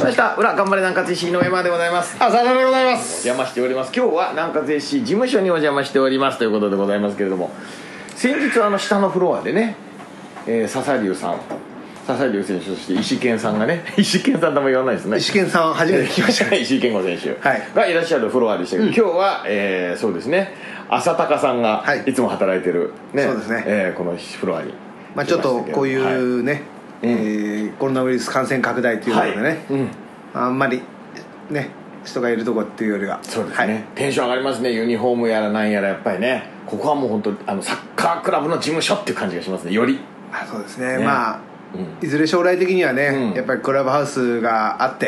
ました。裏頑張れ南葛 FC の山でございます。 浅田でございます。 お邪魔しております。今日は南葛 FC 事務所にお邪魔しておりますということでございますけれども、先日下のフロアでね、笹龍さん、笹龍選手、そして石健さんがね、石健さんとも言わないですね、 石健さん初めて聞きました石健吾選手はいがいらっしゃるフロアでしたけど、今日は、そうですね、浅高さんがはいいつも働いてる、ね、 そうですね、 このフロアにまあ、ちょっとこういうね、コロナウイルス感染拡大ということでね、 はい、 あんまりね人がいるとこっていうよりは、 そうですね、 はい、 テンション上がりますね。ユニフォームやらなんやら、やっぱりね、ここはもう本当サッカークラブの事務所っていう感じがしますね、より。 そうですね、 ね、 まあ、いずれ将来的にはね、やっぱりクラブハウスがあって、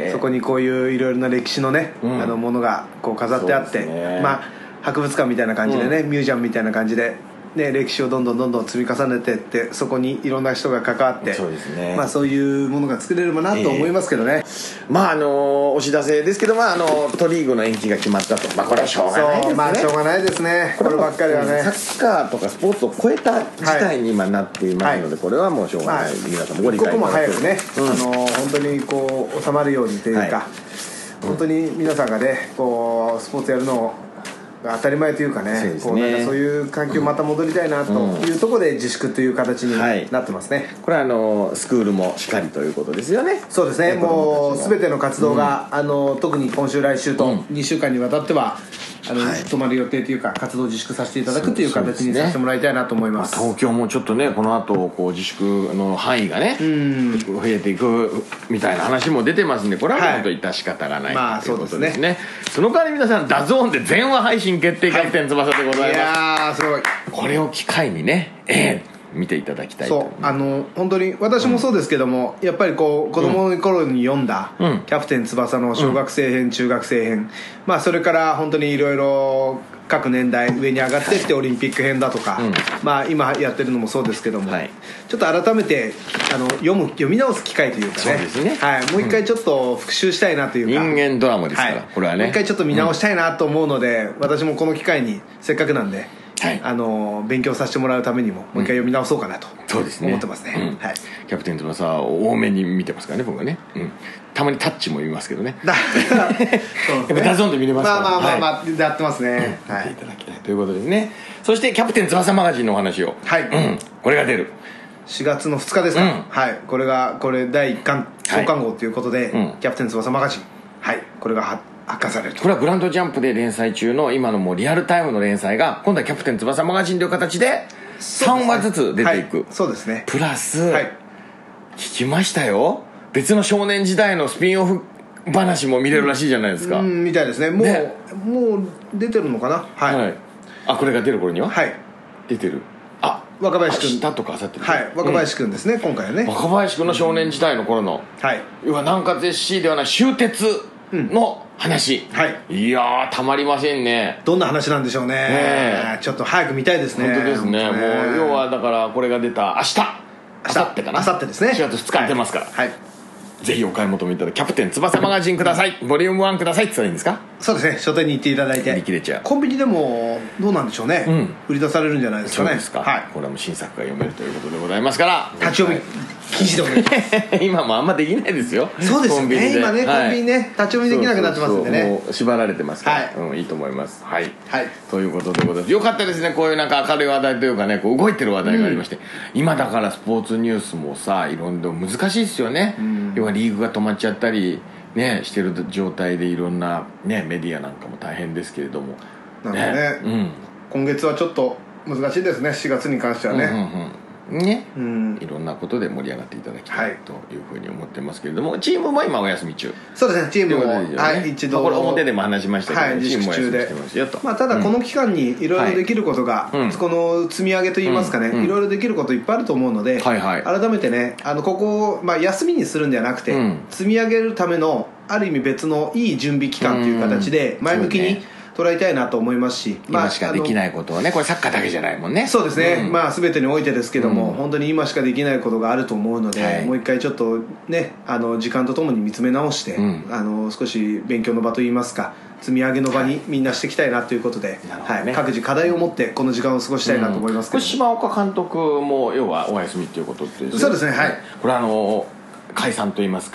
そこにこういういろいろな歴史のね、ものがこう飾ってあって、まあ博物館みたいな感じでね、ミュージアムみたいな感じで、ね、歴史をどんどん積み重ねていって、そこにいろんな人が関わって、 そうですね、 まあ、そういうものが作れればなと思いますけどね、 まあお知らせですけど、まあ都リーグの延期が決まったと、まあ、これはしょうがないですね。 まあしょうがないですね、こればっかりはね、 サッカーとかスポーツを超えた事態に今なっていますので、これはもうしょうがない、皆さんもご理解いただければ、 一刻も早くね、本当にこう収まるようにというか、本当に皆さんがねこうスポーツやるのを当たり前というかね、こうなんかそういう環境また戻りたいなというところで自粛という形になってますね、 これはスクールもしかりということですよね。 そうですね、もう全ての活動が、特に今週来週と2週間にわたっては止まる予定というか、活動自粛させていただくという形にさせてもらいたいなと思います。 東京もちょっとね、この後こう自粛の範囲がね増えていくみたいな話も出てますんで、これは本当に致し方がないということですね。その代わり皆さん、ダゾーンで全話配信決定キャプテン翼でございます。 いやーすごい、 これを機会にね、見ていただきたいと。 そう本当に私もそうですけども、やっぱりこう子供の頃に読んだ、キャプテン翼の小学生編、中学生編、まあそれから本当にいろいろ各年代上に上がっていって、オリンピック編だとか、まあ今やってるのもそうですけども、ちょっと改めて読み直す機会というかね、 そうですね、 はい、もう一回ちょっと復習したいなというか、 人間ドラマですから、これはね、 もう一回ちょっと見直したいなと思うので、私もこの機会にせっかくなんで、勉強させてもらうためにももう一回読み直そうかなと思ってますね。 キャプテン翼を多めに見てますからね、僕はね、たまにタッチも見ますけどねやっぱダゾーンで見れますから、 まあやってますね、 見ていただきたいということですね。そしてキャプテン翼マガジンのお話を、これが出る 4月の2日ですか、これ第1巻創刊号ということで、キャプテン翼マガジン、これが発刊されると。 これはグランドジャンプで連載中の今のもうリアルタイムの連載が、今度はキャプテン翼マガジンという形で3話ずつ出ていく。 そうですね、 プラス、聞きましたよ、別の少年時代のスピンオフ話も見れるらしいじゃないですか。 みたいですね。もう出てるのかな。 これが出る頃には出てる。 若林君、 明日とか明後日、 若林君ですね、今回はね。 若林君の少年時代の頃の、要は南葛 SC ではない終鉄の話、いやーたまりませんね。 どんな話なんでしょうね。ちょっと早く見たいですね。 本当ですね。もう要はだからこれが出た明後日かな、 明後日ですね、 4月2日に出ますから、ぜひお買い求めいただき、キャプテン翼マガジンください、ボリューム1くださいって言ったらいいんですか。 そうですね、書店に行っていただいて、 売り切れちゃう。 コンビニでもどうなんでしょうね、売り出されるんじゃないですかね。 そうですか、これはもう新作が読めるということでございますから、 立ち読み禁止でお願いします今もあんまできないですよ。 そうですよね、今ね、コンビニね、立ち読みできなくなってますんでね、 もう縛られてますから、いいと思います。ということでございます。よかったですね、こういうなんか明るい話題というかね、こう動いてる話題がありまして、今だからスポーツニュースもさ、いろんな難しいですよね。要はリーグが止まっちゃったりねしてる状態で、いろんなねメディアなんかも大変ですけれども、 なんかね、今月はちょっと難しいですね、4月に関してはね。いろんなことで盛り上がっていただきたいというふうに思ってますけれども、チームも今お休み中。 そうですね、チームも一度これ表でも話しましたけど、 自粛中で、ただこの期間にいろいろできることが、この積み上げといいますかね、いろいろできることいっぱいあると思うので、改めてね、ここを休みにするんじゃなくて、積み上げるためのある意味別のいい準備期間という形で前向きに捉えたいなと思いますし、 今しかできないことをね、これサッカーだけじゃないもんね。 そうですね、全てにおいてですけども、本当に今しかできないことがあると思うので、もう一回ちょっとね、時間とともに見つめ直して、少し勉強の場といいますか、積み上げの場にみんなしていきたいなということで、各自課題を持ってこの時間を過ごしたいなと思いますけど、 島岡監督も要はお休みということで、 そうですね、 これ解散といいますか、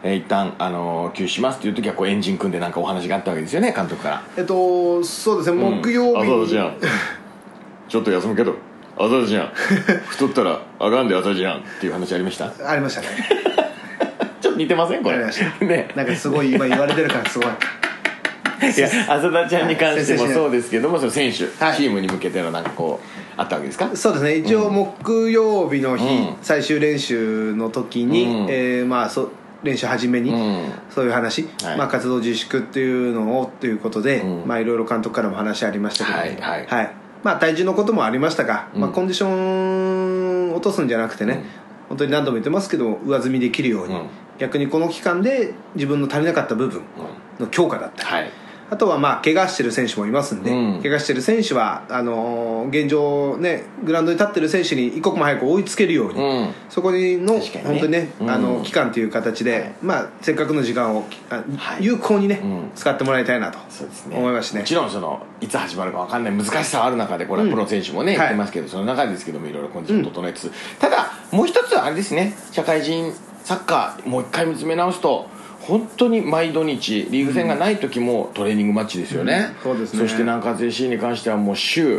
一旦休止しますっていう時はこうエンジン組んでなんかお話があったわけですよね、監督から。 そうですね、木曜日に、 朝ちゃんちょっと休むけど朝ちゃん太ったらあかんで朝ちゃんっていう話ありました。 ありましたねちょっと似てませんこれ。 ありましたね、 なんかすごい今言われてるからすごいいや浅田ちゃんに関してもそうですけども、その選手、 はい、 チームに向けてのなんかこうあったわけですか。 そうですね、一応木曜日の日、最終練習の時に、練習始めに、そういう話、はい、活動自粛っていうのをということで、いろいろ監督からも話ありましたけど、はいはい、体重のこともありましたが、コンディション落とすんじゃなくてね、本当に何度も言ってますけど上積みできるように、逆にこの期間で自分の足りなかった部分の強化だったり、はい、あとは怪我してる選手もいますんで、怪我してる選手は現状ねグラウンドに立ってる選手に一刻も早く追いつけるように、そこの本当にね期間という形で、せっかくの時間を有効にね、使ってもらいたいなと思いますね。 もちろんいつ始まるか分かんない難しさはある中で、これはプロ選手もね言ってますけど、その中ですけどもいろいろコンディション整えつつ、ただもう一つはあれですね、社会人サッカーもう一回見つめ直すと本当に毎土日リーグ戦がない時もトレーニングマッチですよね、 そうですね。 そして南葛 FC に関してはもう週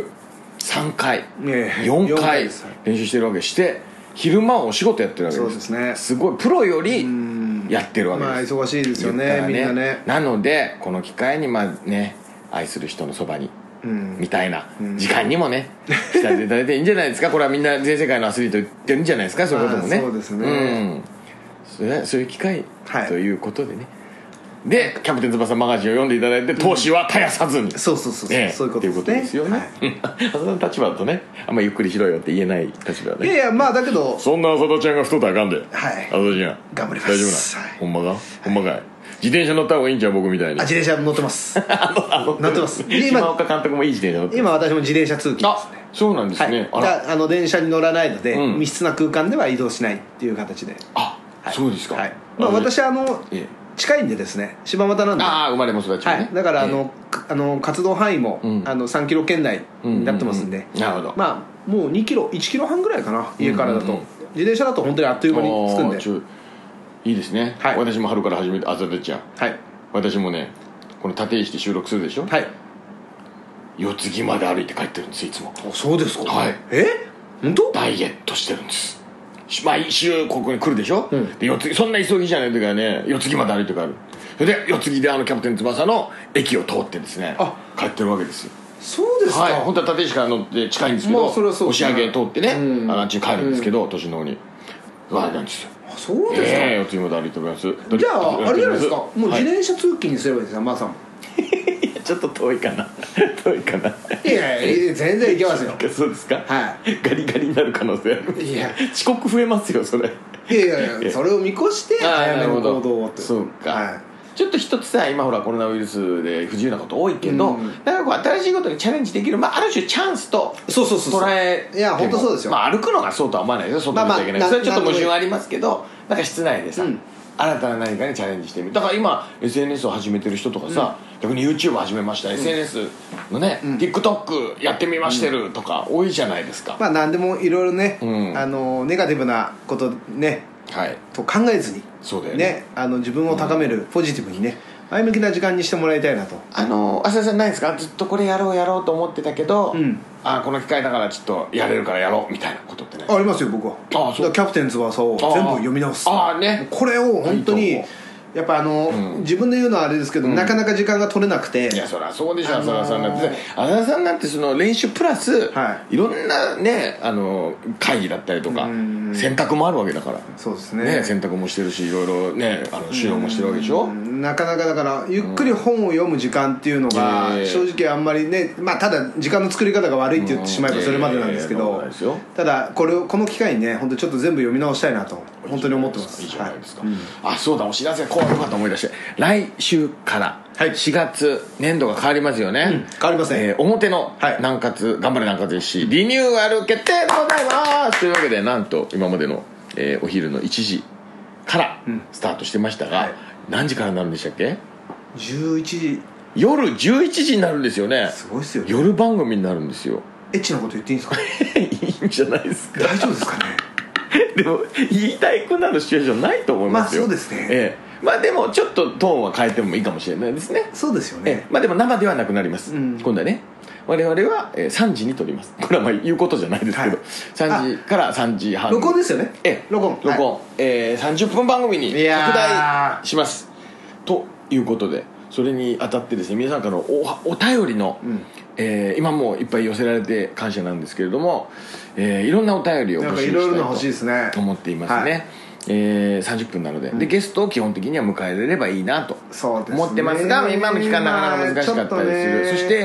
3回、4回練習してるわけして昼間お仕事やってるわけです。 そうですね、 すごいプロよりやってるわけです。 忙しいですよね、みんなね。 なのでこの機会に愛する人のそばにみたいな時間にもねしていただいていいんじゃないですか。これはみんな全世界のアスリート言ってるんじゃないですか、そういうこともね。 そうですね、 そういう機会ということでね、でキャプテン翼マガジンを読んでいただいて、闘志は絶やさずに、 そういうことですよね。 浅田の立場だとね、あんまゆっくりしろよって言えない立場ね。 いやだけどそんな浅田ちゃんが太ったらあかんで、浅田ちゃん頑張ります。 大丈夫な、ほんまかほんまかい。自転車乗った方がいいんちゃう、僕みたいに。 自転車乗ってます乗ってます。 島岡監督もいい自転車乗ってます。 今私も自転車通勤ですね。 そうなんですね。 電車に乗らないので、密室な空間では移動しないっていう形で。 そうですか。 私近いんでですね、柴又なんで、 生まれも育ちもね、 だから活動範囲も3キロ圏内になってますんで、 なるほど。 もう2キロ1キロ半ぐらいかな、家からだと。自転車だと本当にあっという間に着くんでいいですね。私も春から始めて、浅田ちゃん、私もねこの立石で収録するでしょ、四つ木まで歩いて帰ってるんです、いつも。 そうですか。本当？ ダイエットしてるんです。毎週ここに来るでしょ、でそんな急ぎじゃない時はね、四つ木まで歩いて帰る。それで四つ木でキャプテン翼の駅を通ってですね帰ってるわけですよ。 そうですか。 本当は立石から乗って近いんですけど、押上通ってね、あっちに帰るんですけど、年の方にあれなんですよ。 そうですか。 四つ木まで歩いております。 じゃああれじゃないですか、もう自転車通勤にすればいいですよ、さんも。 ちょっと遠いかな。遠いかな。 いや全然いけますよ。 そうですか。ガリガリになる可能性ある。遅刻増えますよそれ。 いやそれを見越して早めの行動をって。 そうか。ちょっと一つさ、今ほらコロナウイルスで不自由なこと多いけど、だから新しいことにチャレンジできる、ある種チャンスと捉えて、 いや本当そうですよ。 歩くのがそうとは思わないですよ、外に出ちゃいけない。それちょっと矛盾ありますけど、なんか室内でさ、新たな何かにチャレンジしてみる。だから今 SNS を始めてる人とかさ、逆に YouTube 始めました、SNS のね、TikTok やってみましてるとか多いじゃないですか。 何でもいろいろね、ネガティブなことね、と考えずにそうだよね、 自分を高める、ポジティブにね、前向きな時間にしてもらいたいなと。 浅田さんないですか、ずっとこれやろうと思ってたけど、この機会だからちょっとやれるからやろうみたいなことってね。 ありますよ、僕は。キャプテン翼を全部読み直す。これを本当にやっぱ自分で言うのはあれですけど、なかなか時間が取れなくて。 いやそりゃそうでしょ。浅田さんなんて、浅田さんなんてその練習プラス、いろんなね会議だったりとか選択もあるわけだから。 そうですね、 選択もしてるし、いろいろね指導もしてるわけでしょ。 なかなかだからゆっくり本を読む時間っていうのが正直あんまりね、ただ時間の作り方が悪いって言ってしまえばそれまでなんですけど、ただこの機会にね、本当ちょっと全部読み直したいなと本当に思ってます。 いいじゃないですか。そうだ、お知らせこうよかった思い出して、来週から4月年度が変わりますよね。 変わりますね。 表の南葛頑張れ南葛 FC リニューアル決定でございますというわけで、なんと今までのお昼の1時からスタートしてましたが、何時からになるんでしたっけ ？11時、 夜11時になるんですよね。 すごいですよね。 夜番組になるんですよ。 エッチなこと言っていいんですか？ いいんじゃないですか。 大丈夫ですかね。 でも言いたいくなるシチュエーションないと思いますよ。 そうですね。 まあでもちょっとトーンは変えてもいいかもしれないですね。 そうですよね。 まあでも生ではなくなります、今度はね。我々は3時に撮ります。これはまあ言うことじゃないですけど、3時から3時半。 録音ですよね。録音、 30分番組に拡大しますということで、それにあたってですね、皆さんからのお便りの、今もいっぱい寄せられて感謝なんですけれども、いろんなお便りを募集したいと思っていますね。30分なので、でゲストを基本的には迎えられればいいなと思ってますが、今の期間なかなか難しかったりする。そして、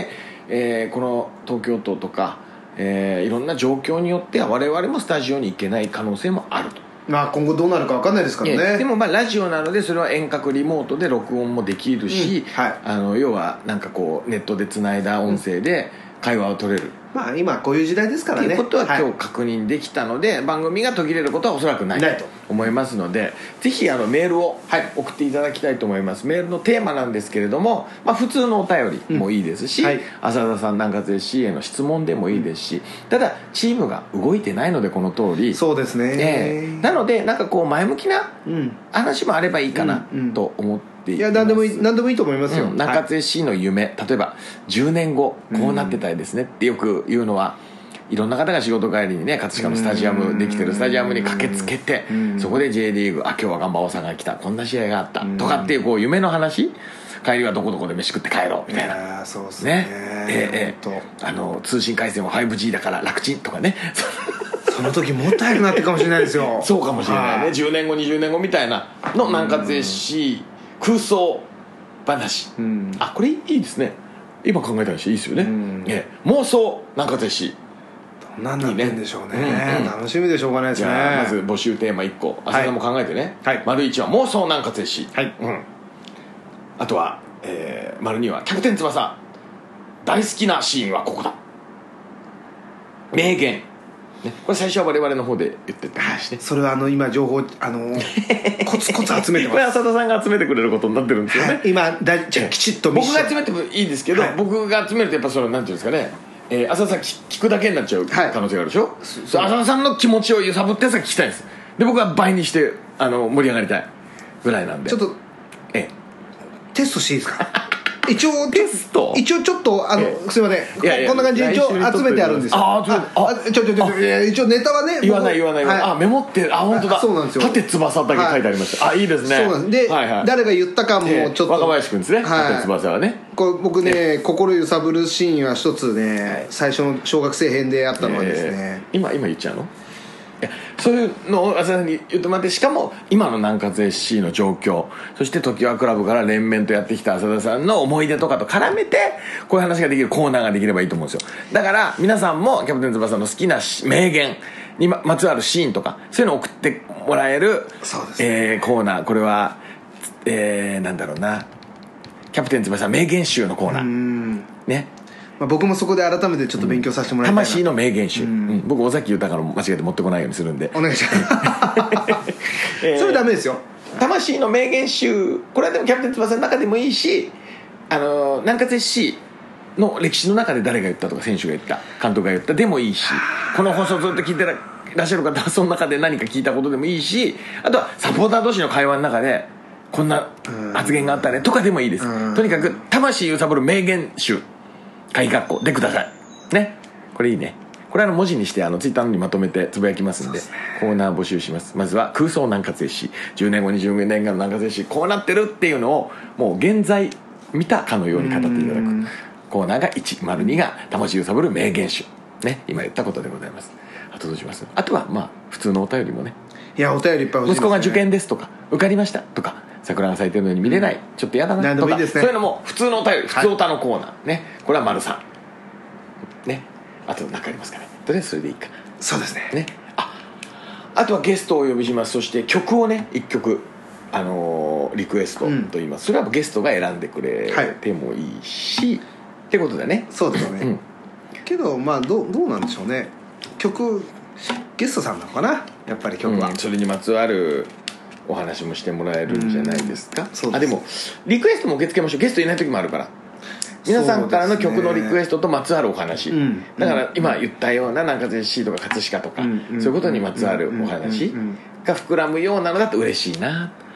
この東京都とか、いろんな状況によっては我々もスタジオに行けない可能性もあると。 まあ今後どうなるか分かんないですからね。 でもまあラジオなのでそれは遠隔リモートで録音もできるし、要はなんかこうネットでつないだ音声で会話を取れる、 まあ今こういう時代ですからねということは今日確認できたので、番組が途切れることはおそらくないと思いますので、ぜひメールを送っていただきたいと思います。メールのテーマなんですけれども、まあ、普通のお便りもいいですし、浅田さん南葛 SC への質問でもいいですし、ただチームが動いてないのでこの通りそうですね、 なのでなんかこう前向きな話もあればいいかなと思っていや何でもいいと思いますよ。南葛 SC の夢、例えば10年後こうなってたいですねってよく言うのは、いろんな方が仕事帰りにね、葛飾のスタジアムできてるスタジアムに駆けつけて、そこで J リーグ、今日はガンバ大阪が来た、こんな試合があったとかっていうこう夢の話、帰りはどこどこで飯食って帰ろうみたいな、 そうですね、 通信回線は 5G だから楽ちんとかねその時もっと早くなってるかもしれないですよそうかもしれないね、10年後20年後みたいなの南葛 SC空想話、これいいですね。今考えた話いいですよね、妄想南葛 SC どんなんなってんでしょうね、楽しみでしょうがないですね。 じゃあまず募集テーマ1個浅田も考えてね、丸1は妄想南葛 SC、あとは、丸2はキャプテン翼大好きなシーンはここだ、名言、これ最初は我々の方で言ってた話ね。 それは今情報コツコツ集めてます。 これ浅田さんが集めてくれることになってるんですよね、 今きちっと僕が集めてもいいですけど、僕が集めるとやっぱそのなんていうんですかね、浅田さん聞くだけになっちゃう可能性があるでしょ、浅田さんの気持ちを揺さぶってやつは聞きたいんです。で僕は倍にして盛り上がりたいぐらいなんで、 ちょっとテストしていいですか一応テストちょっとすいません、こんな感じで一応集めてあるんですよ。一応ネタはね言わないメモって本当だ、 そうなんですよ、 縦翼だけ書いてありました。いいですね。 そうなんです。で誰が言ったかもちょっと若林君ですね、縦翼はね。 僕ね心揺さぶるシーンは一つね、最初の小学生編であったのはですね、 今言っちゃうの、そういうのを浅田さんに言ってもらって、しかも今の南葛 SC の状況、そして常盤クラブから連綿とやってきた浅田さんの思い出とかと絡めてこういう話ができるコーナーができればいいと思うんですよ。だから皆さんもキャプテン翼の好きな名言にまつわるシーンとかそういうのを送ってもらえる、コーナー、これは、なんだろうな、キャプテン翼名言集のコーナーね。 僕もそこで改めてちょっと勉強させてもらいたいな、 魂の名言集、僕尾崎豊の間違えて持ってこないようにするんでお願いしますそれダメですよ。 魂の名言集、これはでもキャプテン翼の中でもいいし、南葛 SC の歴史の中で誰が言ったとか選手が言った監督が言ったでもいいし、この放送ずっと聞いてらっしゃる方はその中で何か聞いたことでもいいし、あとはサポーター同士の会話の中でこんな発言があったねとかでもいいです。とにかく魂揺さぶる名言集鍵括弧でくださいね。これいいね。これ文字にしてツイッターにまとめてつぶやきますんで、コーナー募集します。まずは空想南葛 SC、 10年後20年後の南葛 SC こうなってるっていうのをもう現在見たかのように語っていただくコーナーが1、丸2が魂揺さぶる名言集ね、今言ったことでございます。あとどうします？あとは普通のお便りもね、 いやお便りいっぱい欲しいですね。 息子が受験ですとか受かりましたとか桜が咲いてるのに見れない、ちょっと嫌だなとか、そういうのも普通のお便り、普通おたのコーナーね、これは丸3ね。あと何かありますかね。とりあえずそれでいいか。 そうですね。 あとはゲストをお呼びします。そして曲をね1曲リクエストと言います、それはゲストが選んでくれてもいいし、ってことだね。 そうですね、けどどうなんでしょうね。曲ゲストさんなのかな、やっぱり曲は、 それにまつわるお話もしてもらえるんじゃないですか。 そうです。 でもリクエストも受け付けましょう。ゲストいない時もあるから、皆さんからの曲のリクエストとまつわるお話、だから今言ったような南葛 SC とか葛飾とか、そういうことにまつわるお話が膨らむようなのだと嬉しいな。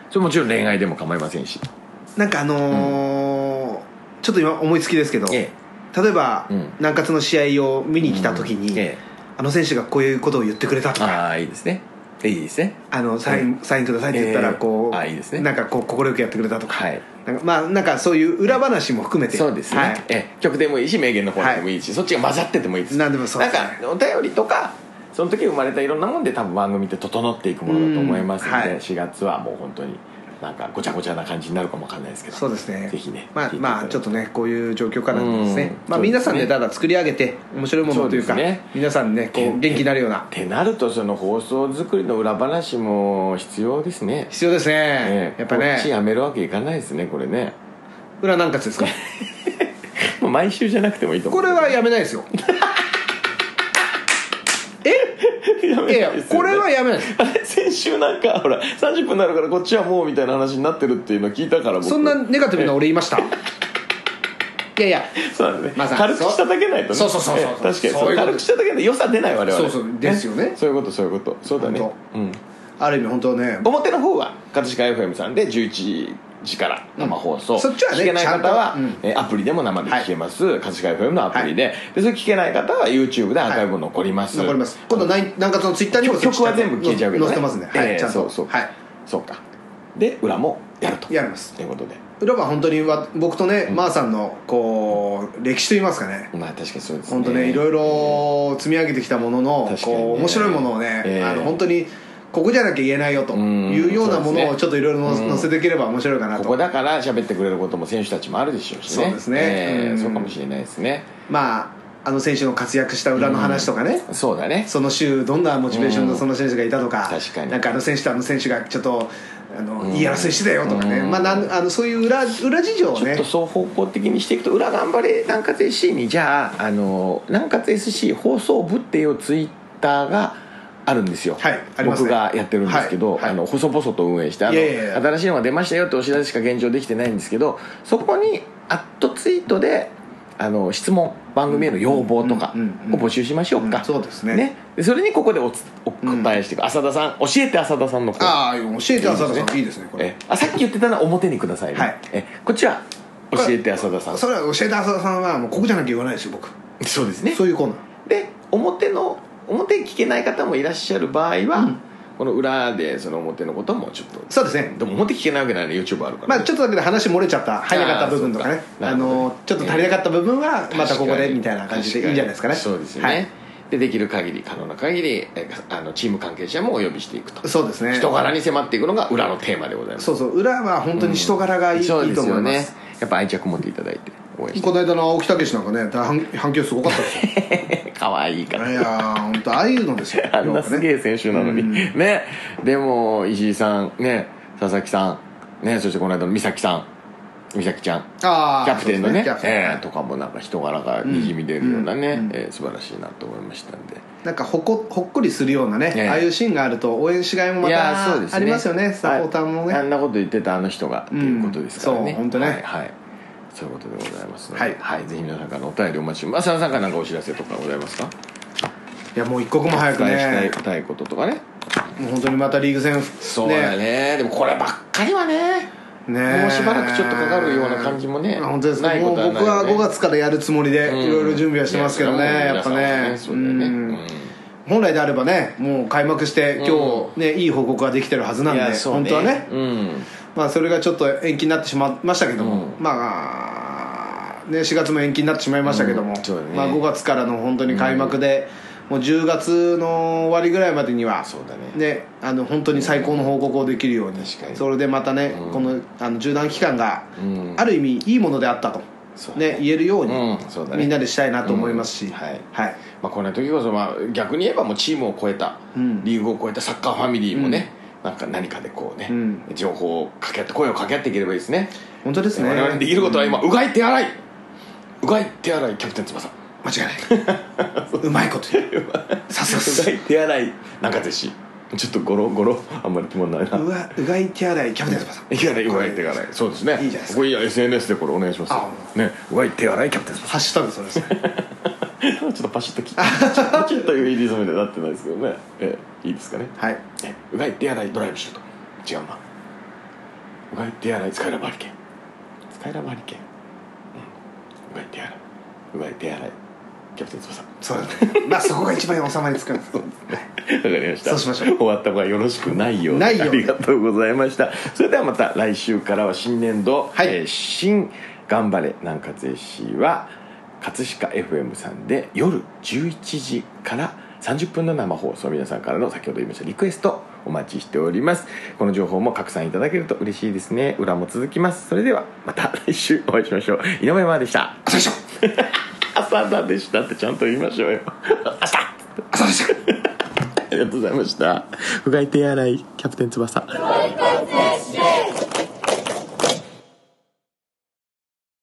それもちろん恋愛でも構いませんし、 なんかちょっと今思いつきですけど、例えば、南葛の試合を見に来た時に、あの選手がこういうことを言ってくれたとか、 ああいいですね、いいですね、 サインくださいって言ったらこう、 いいですね、 なんかこう快くやってくれたとか、なんかそういう裏話も含めて、 そうですね、曲でもいいし名言の方でもいいし、そっちが混ざっててもいいです。 何でもそうですね。 なんかお便りとかその時生まれたいろんなもんで多分番組って整っていくものだと思いますので、4月はもう本当になんかごちゃごちゃな感じになるかもわかんないですけど、 そうですね、 ぜひね、 まあちょっとねこういう状況からですね、皆さんでただ作り上げて面白いものというか、皆さんねこう元気になるようなってなると、その放送作りの裏話も必要ですね。 必要ですね、やっぱね。 こっちやめるわけいかないですね、これね。 裏南葛ですかもう毎週じゃなくてもいいと思う。 これはやめないですよいやこれはやめないです。 あれ先週なんかほら30分になるからこっちはもうみたいな話になってるっていうのを聞いたから、僕そんなネガティブな俺言いましたいやそうなんですね、軽くしただけないとね。 そう確かにそう軽くしただけで良さ出ない我々。 そうですよね。 そういうことそうだね。 ある意味本当ね、 表の方は葛飾 FM さんで11時から生放送、 そっちはね聞けない方はアプリでも生で聞けます、葛飾 FM のアプリで、それ聞けない方は YouTube でアーカイブ残ります。 今度南葛のツイッターにも曲は全部消えちゃうけどね、 載せてますね、ちゃんと。 そうか。で裏もやるとやりますということで、 裏は本当に僕とね、マーさんのこう歴史といいますかね、 まあ確かにそうですね、 本当ねいろいろ積み上げてきたもののこう面白いものをね、本当にここじゃなきゃ言えないよというようなものをちょっといろいろ載せていければ面白いかなと。 ここだから喋ってくれることも選手たちもあるでしょうしね。 そうですね、 そうかもしれないですね。 まあ選手の活躍した裏の話とかね、 そうだね、 その週どんなモチベーションのその選手がいたとか、 確かになんか選手と選手がちょっと言い争いしてたよとかね、そういう裏事情をねちょっとそう方向的にしていくと、裏頑張れ南葛 SC にじゃあ南葛 SC 放送部っていうツイッターがあるんですよ、僕がやってるんですけど、細々と運営して新しいのが出ましたよってお知らせしか現状できてないんですけど、そこにアットツイートで質問、番組への要望とかを募集しましょうか。 そうですね。 それにここでお答えしていく、浅田さん教えて浅田さんの方、 教えて浅田さんいいですね、これ。 さっき言ってたのは表にくださいね。こっちは教えて浅田さん。 それは教えて浅田さんはもうここじゃなきゃ言わないですよ、僕。 そうですね、 そういうコーナーで、表聞けない方もいらっしゃる場合は、この裏でその表のこともちょっと、 そうですね。 でも表聞けないわけないので YouTube あるから、 ちょっとだけで話漏れちゃった入らなかった部分とかね、ちょっと足りなかった部分はまたここでみたいな感じでいいんじゃないですかね。 そうですね、できる限り可能な限りチーム関係者もお呼びしていくと。 そうですね、 人柄に迫っていくのが裏のテーマでございます。 裏は本当に人柄がいいと思います。そうですよね、 やっぱ愛着持っていただいて応援して。 この間の青木武なんかね反響すごかったですよ可愛いから。 いや本当ああいうのですよあんなすげえ選手なのに、ね。でも石井さんね、佐々木さんね、そしてこの間の美咲ちゃんキャプテンのねとかもなんか人柄がにじみ出るようなね、素晴らしいなと思いましたんで、 なんかほっこりするようなね、ああいうシーンがあると応援しがいもまたありますよね、サポーターもね。 あんなこと言ってたあの人がっていうことですからね。 そう本当ね、 そういうことでございますので、ぜひ皆さんからのお便りお待ちしてます。浅田さんから何かお知らせとかございますか？ いやもう一刻も早くね伝えたいこととかね。 もう本当にまたリーグ戦そうだね。でもこればっかりはね、もうしばらくちょっとかかるような感じもね。 本当ですか。もう僕は5月からやるつもりでいろいろ準備はしてますけどね、やっぱね。本来であればね、もう開幕して今日ねいい報告ができてるはずなんで、本当はね、それがちょっと延期になってしまいましたけども、4月も延期になってしまいましたけども、5月からの本当に開幕でもう10月の終わりぐらいまでには本当に最高の報告をできるように、それでまたねこの中断期間がある意味いいものであったと言えるようにみんなでしたいなと思いますし、 こんな時こそ逆に言えばもうチームを超えたリーグを超えたサッカーファミリーもね、何かでこうね情報を掛け合って声を掛け合っていければいいですね。 本当ですね。 我々にできることは今うがい手洗いキャプテン翼、 間違いないうまいこと言うさすがうがい手洗いなんかですし、ちょっとゴロあんまり決まんないな。 うがい手洗いキャプテン翼、 うがい手洗い、そうですね。 いいじゃないですか。 これ SNS でこれお願いしますね。うがい手洗いキャプテン翼、 ハッシュタグそれですねちょっとパシッとパチッというリズムでなってないですけどね、いいですかね。うがい手洗いドライブシュート、違うな、 うがい手洗いスカイラブハリケーン、スカイラブハリケーン、うがい手洗い、うがい手洗いキャプテン翼。 そうですねまあそこが一番収まりつくんですわかりました。 そうしましょう。 終わった方がよろしくないようないようありがとうございました。それではまた来週からは新年度、 はい、 新頑張れ南葛 FC は葛飾 FM さんで夜11時から30分の生放送、皆さんからの先ほど言いましたリクエストお待ちしております。この情報も拡散いただけると嬉しいですね。裏も続きます。それではまた来週お会いしましょう。井上真央でした。朝田でしたってちゃんと言いましょうよ。朝でしたありがとうございました。うがい手洗いキャプテン翼。